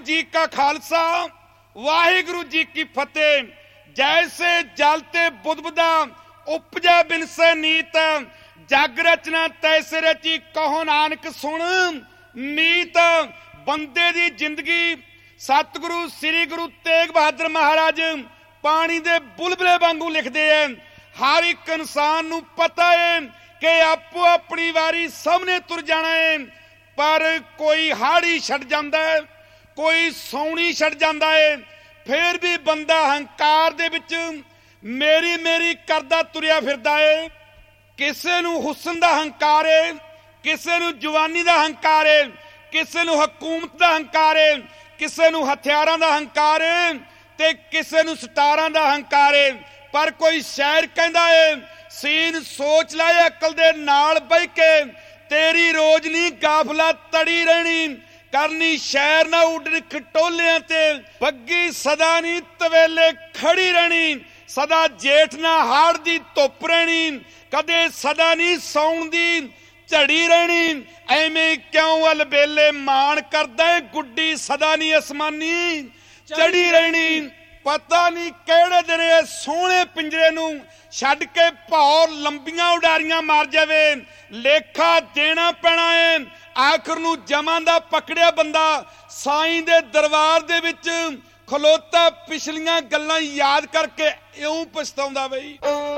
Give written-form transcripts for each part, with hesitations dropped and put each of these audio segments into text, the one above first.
जी का खालसा वाहिगुरु जी की फतेह। जैसे जलते बुदबुदा उपजा बिनसे नीत, जग रचना तैसे रची कहो नानक सुन मीत। बंदे दी जिंदगी सतगुरु श्री गुरु तेग बहादुर महाराज पानी दे बुलबुले वांगू लिखते हैं। हर एक इंसान नूं पता है कि आपो अपनी वारी सबने तुर जाना है, पर कोई हाड़ी छड़ जांदा है, कोई सौनी छड़ जांदा है। फिर भी बंदा हंकार दे विच मेरी मेरी करदा तुरिया फिरदा है। किसे नूं हुस्न दा हंकार है, किसे नूं जवानी दा हंकार है, किसे नूं हकूमत दा हंकार है, किसे नूं हथियारां दा हंकार है ते किसे नूं सटारां दा हंकार है। पर कोई शायर कहंदा है सीन सोच लै अकल दे नाल बह के, तेरी रोज नी गाफला तड़ी रहनी, करनी शहर ना उड़ खटोलियां ते बग्गी सदा नी तवेले खड़ी रहनी। सदा जेठ ना हाड़ दी धुप रहनी, कदे सदा नी सौण दी झड़ी रहनी। एवें क्यों अलबेले मान करदा है गुड्डी सदा नी आसमानी चढ़ी रहनी। पता नहीं किहड़े दिन सोहणे पिंजरे नूं छड्ड के भौर लंबियां उडारियां मार जावे। लेखा देना पैना है। आखिर नूं जमां दा पकड़िया बंदा साईं दे दरबार दे विच खलोता पिछलियां गल्लां याद करके इउं पछताउंदा बई।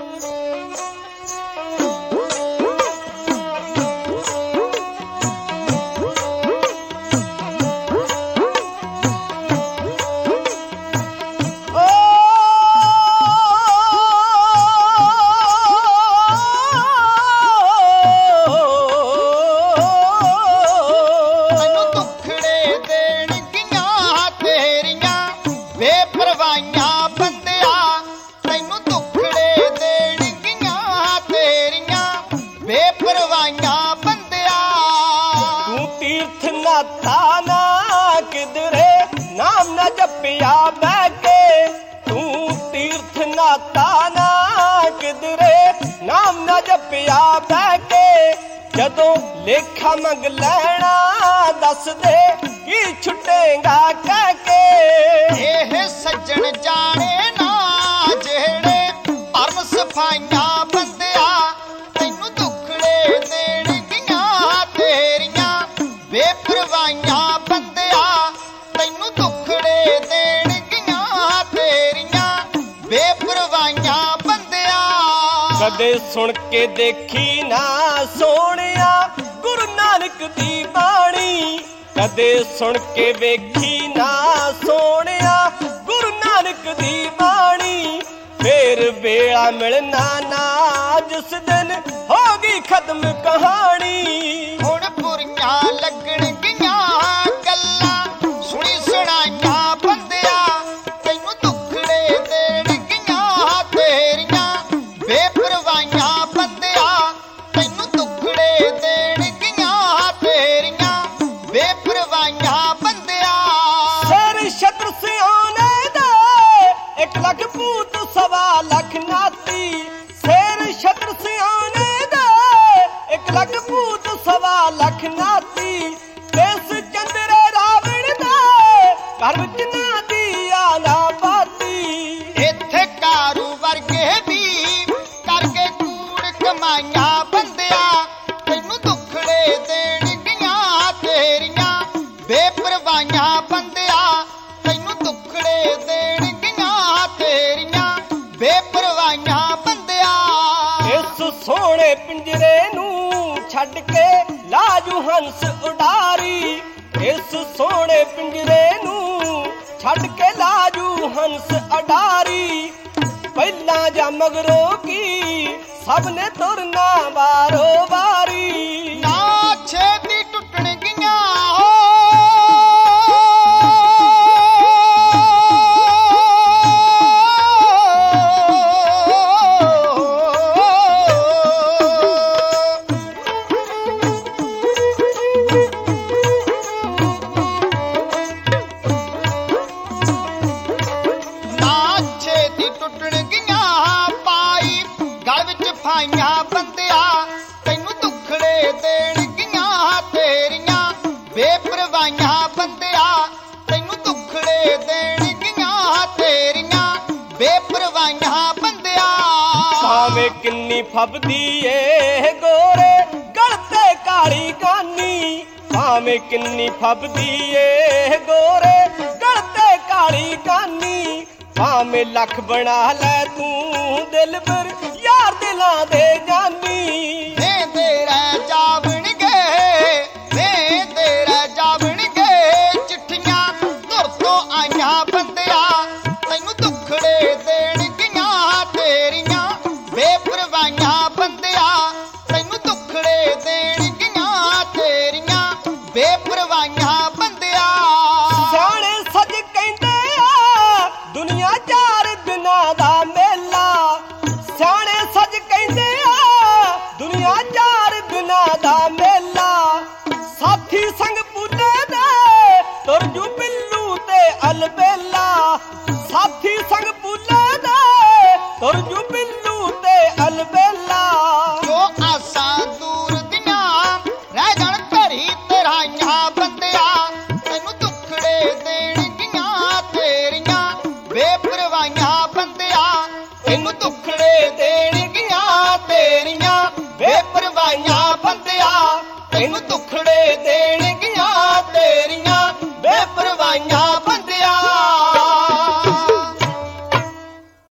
जदों लेखा मंग लैना दस दे की छुटेगा कह के। एह सज्जन जाने ना जेड़े परम सफाइयां बंदिया, तैनू दुखड़े देणगियां तेरियां बेपरवाहियां बंदिया, तैनू दुखड़े देणगियां तेरियां बेपरवाहियां बंदिया। कदे सुन के देखी ना सोहणिया गुरु नानक दी बाणी, कदे सुन के वेखी ना सोहणिया गुरु नानक दी बाणी। फिर वेला मिलना ना जिस दिन होगी खत्म कहानी। हुण बुरियां लगणगियां गल्लां सुनी सुणाइयां बंदिया, तैनू दुखड़े देणगियां तेरियां बेपरवाहियां बंदिया, तैनू दुखड़े देणगियां तेरियां बेपरवाहियां बंदिया। सिर छत्र सियाने दे 1 लख भूत 1.25 लख नाती, सिर छत्र सियाने दे 1 लख भूत 1.25 लख नाती। इस चंद्रे रावण दे घर विच ना दिया ना बाती। इत्थे कारू वर्गे भी करके कूड़ कमाइयां बंदिया, तैनू दुखड़े देणगियां तेरियां बेपरवाहियां बंदिया, तैनू दुखड़े देणगियां तेरियां बेपरवाहियां बंदिया। इस सोहणे पिंजरे नूं छड्ड के लाजू हंस उडारी, इस सोहणे पिंजरे नूं छड्ड के लाजू हंस अडारी। पहला जा मगरों की सबने तुरना वारो वारी। ना छेती टुटणगियां हो बंदिया, तैनू दुखड़े देणगियां तेरियां बेपरवाहियां बंदिया, तैनू ਦੇਣਗੀਆਂ ਤੇਰੀਆਂ ਬੇਪਰਵਾਹੀਆਂ ਬੰਦਿਆ। ਭਾਵੇਂ ਕਿੰਨੀ ਫੱਬਦੀ ਏ ਗੋਰੇ ਗਲ ਤੇ ਕਾਲੀ ਕਾਨੀ, ਭਾਵੇਂ ਕਿੰਨੀ ਫੱਬਦੀ ਏ ਗੋਰੇ ਗਲ ਤੇ ਕਾਲੀ ਕਾਨੀ, ਭਾਵੇਂ ਲੱਖ ਬਣਾ ਲੈ ਤੂੰ ਦਿਲ ਪਰ ਯਾਰ ਦਿਲਾਂ ਦੇ ਜਾਨੀ। ਵੇ ਤੇਰਾ ਜਾਵਣਗੇ, ਵੇ ਤੇਰਾ ਜਾਵਣਗੇ ਚਿੱਠੀਆਂ ਧੁਰ ਤੋਂ ਆਈਆਂ ਬੰਦਿਆ, ਤੈਨੂੰ ਦੁੱਖੜੇ ਦੇਣਗੀਆਂ ਤੇਰੀਆਂ ਬੇਪਰਵਾਹੀਆਂ ਬੰਦਿਆ, ਤੈਨੂੰ ਦੁੱਖੜੇ ਦੇਣਗੀਆਂ ਤੇਰੀਆਂ ਬੇਪਰਵਾਹੀਆਂ ਬੰਦਿਆ। ਸਿਆਣੇ ਸੱਜ ਕਹਿੰਦੇ ਆ ਦੁਨੀਆ 4 ਦਿਨਾਂ ਦਾ ਮੇਲਾ, ਸਿਆਣੇ ਸੱਜ ਕਹਿੰਦੇ ਆ ਦੁਨੀਆ 4 ਦਿਨਾਂ ਦਾ ਮੇਲਾ, ਸਾਥੀ ਸੰਗ ਪੂਲੇ ਦੇ ਤੁਰ ਜੂ ਬਿੱਲੂ ਤੇ ਅਲਬੇਲਾ, ਸਾਥੀ ਸੰਗ ਪੂਲੇ ਦੇ ਤੁਰ ਜੂ ਬਿੱਲੂ ਤੇ ਅਲਬੇਲਾ। ਜੋ ਆਸਾਂ ਦੂਰ ਦੀਆਂ ਰਹਿ ਜਾਣ ਘਰੀ ਤੇਰਾਈਆਂ ਬੰਦਿਆ, ਤੈਨੂੰ ਦੁੱਖੜੇ ਦੇਣਗੀਆਂ ਤੇਰੀਆਂ ਬੇਪਰਵਾਹੀਆਂ ਬੰਦਿਆ, ਤੈਨੂੰ ਦੁੱਖੜੇ ਦੇਣਗੀਆਂ ਤੇਰੀਆਂ ਬੇਪਰਵਾਹੀਆਂ ਬੰਦਿਆ, ਤੈਨੂੰ ਦੁੱਖੜੇ ਦੇਣਗੀਆਂ ਤੇਰੀਆਂ ਬੇਪਰਵਾਹੀਆਂ